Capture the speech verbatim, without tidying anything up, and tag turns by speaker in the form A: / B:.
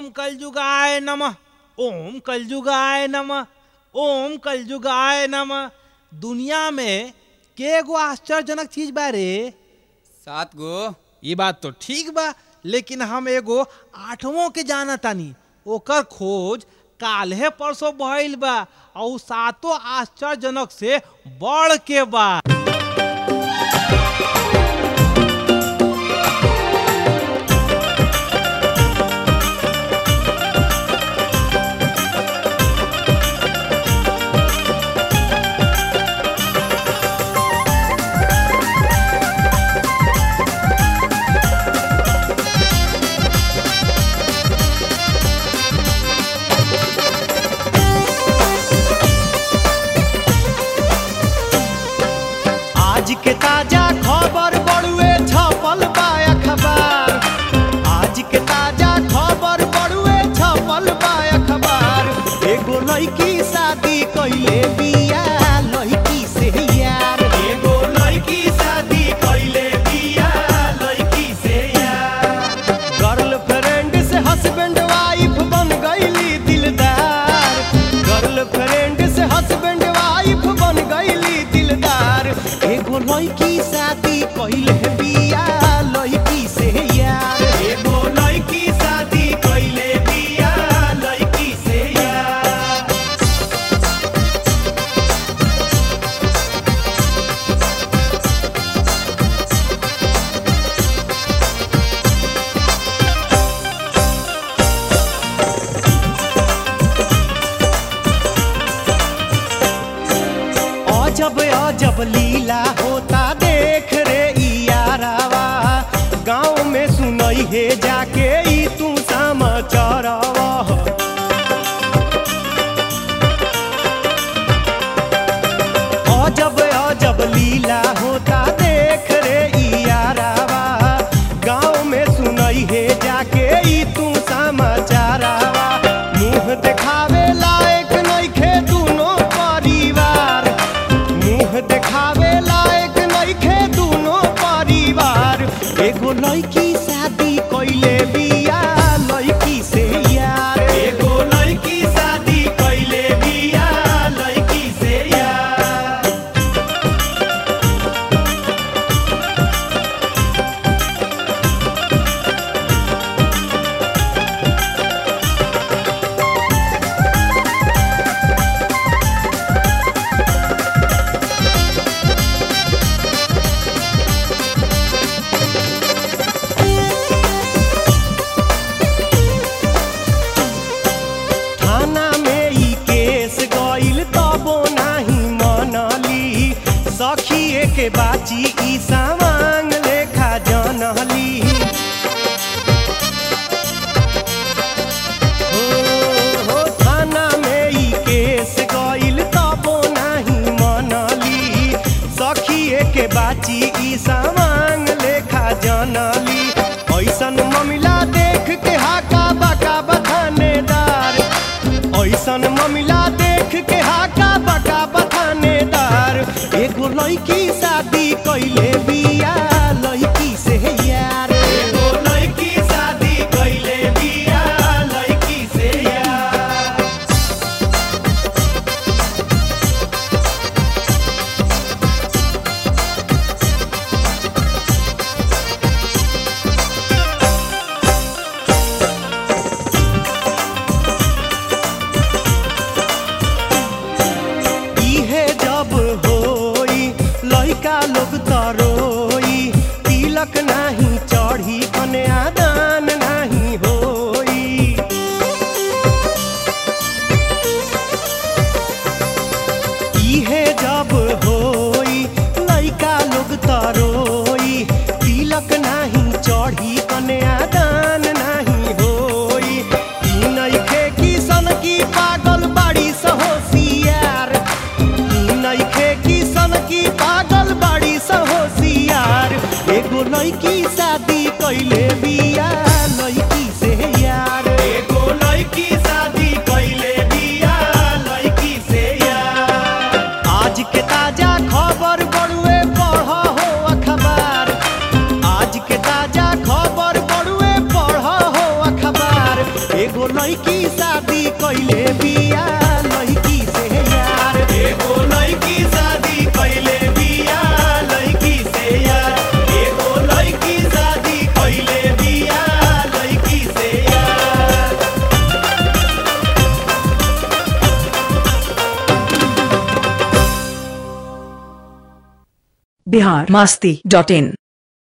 A: कलयुगाय नमः। ओम कलयुगाय नमः। ओम कलयुगाय नमः। दुनिया में के गो आश्चर्यजनक चीज बा रे?
B: सात गो।
A: ये बात तो ठीक बा, लेकिन हम एगो आठवों के जाना तानी, ओकर खोज काल्हे परसों भइल बा और सातों आश्चर्यजनक से बढ़ के बा।
C: आज के ताजा खबर बड़ुए छपल बा अखबार। आज के ताजा खबर बड़ुए छपल बा अखबार। एगो लड़की शादी कइले बिया लड़की से यार। एगो लड़की शादी कइले बिया लड़की से यार। गर्लफ्रेंड से हस्बैंड वाइफ बन गइली दिलदार। गर्लफ्रेंड से हस्बैंड वाइफ बन गइली दिलदार। एगो लड़की शादी कइले बिया लड़की से यार। एगो लड़की शादी कइले बिया लड़की से यार। अजब अजब लीला होता देख रे यारावा। गाँव में सुनई हे जाके ई तू समाचारवा। अजब अजब लीला होता देख रे यारावा। गाँव में सुनई हे जाके ई तू समाचारवा। मुँह देखावे लायक नइखे दुनो परिवार। मुँह देखावे लायक नइखे दुनो परिवार। एगो लड़की शादी कइले बिया लड़की से यार। एगो लड़की शादी कइले बिया लड़की से यार। थाना में ई केस गइल तबो नाही मनली। सखिए के बाची ई सामांग लेखा जनली। हो हो थाना में ई केस गइल तबो नाही मनली। सखिए के बाची ई सामांग लेखा जनली। ऐसन ममिला देख के हाका बाका बथानेदार। ऐसन ममिला देख के हाका बाका बथानेदार। एगो लड़की शादी कइले बिया लड़की से यार। एगो लड़की शादी कइले बिया लड़की से यार। इहे जब होई लइका लोग तरोई। तिलक नाही चढ़ी कन्यादान नाही होई। इहे जब होई लइका लोग तरोई। तिलक नाही चढ़ी कन्यादान नाही होई। ई नइखे किसन की पागल बाड़ी सहोशियार। ई नइखे किसन की पागल बाड़ी सहोशियार। एगो लड़की शादी कइले बिया लड़की से यार। एगो लड़की शादी कइले बिया लड़की से यार। आज के ताजा खबर बड़ुए पढ़ हो अखबार। आज के ताजा खबर बड़ुए पढ़ हो अखबार। एगो लड़की शादी कैले बिया लड़की से यार एगो लड़की शादी कैले बिया लड़की से यार एगो लड़की शादी कैले बिया लड़की से यार।
D: बिहार मस्ती डॉट इन।